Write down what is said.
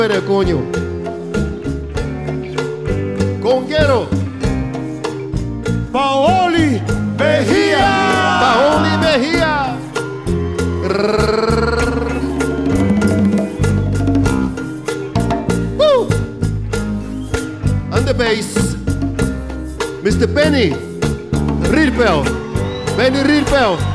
coño. Conguero. Paoli Mejía. Paoli Mejía. Woo. On the bass, Mr. Benny Rietveld. Benny Rietveld.